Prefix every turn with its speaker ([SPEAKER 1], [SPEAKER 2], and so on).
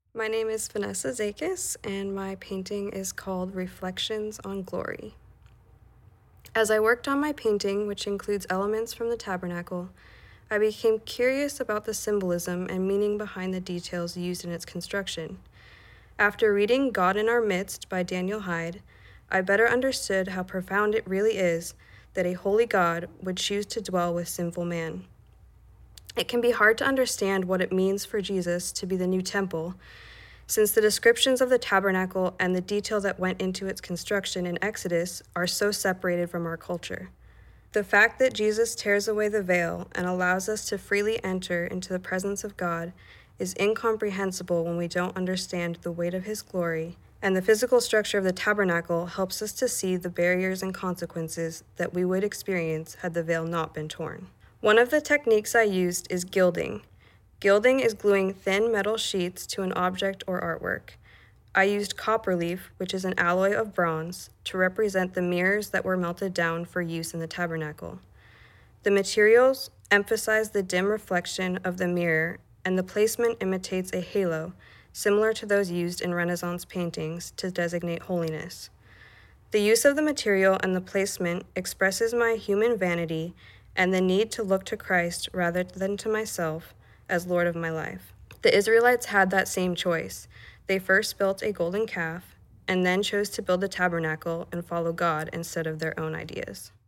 [SPEAKER 1] My name is Vanessa Zakis, and my painting is called Reflections on Glory. As I worked on my painting, which includes elements from the tabernacle, I became curious about the symbolism and meaning behind the details used in its construction. After reading God in Our Midst by Daniel Hyde, I better understood how profound it really is that a holy God would choose to dwell with sinful man. It can be hard to understand what it means for Jesus to be the new temple, since the descriptions of the tabernacle and the detail that went into its construction in Exodus are so separated from our culture. The fact that Jesus tears away the veil and allows us to freely enter into the presence of God is incomprehensible when we don't understand the weight of His glory, and the physical structure of the tabernacle helps us to see the barriers and consequences that we would experience had the veil not been torn. One of the techniques I used is gilding. Gilding is gluing thin metal sheets to an object or artwork. I used copperleaf, which is an alloy of bronze, to represent the mirrors that were melted down for use in the tabernacle. The materials emphasize the dim reflection of the mirror, and the placement imitates a halo, similar to those used in Renaissance paintings to designate holiness. The use of the material and the placement expresses my human vanity and the need to look to Christ rather than to myself as Lord of my life. The Israelites had that same choice. They first built a golden calf and then chose to build the tabernacle and follow God instead of their own ideas.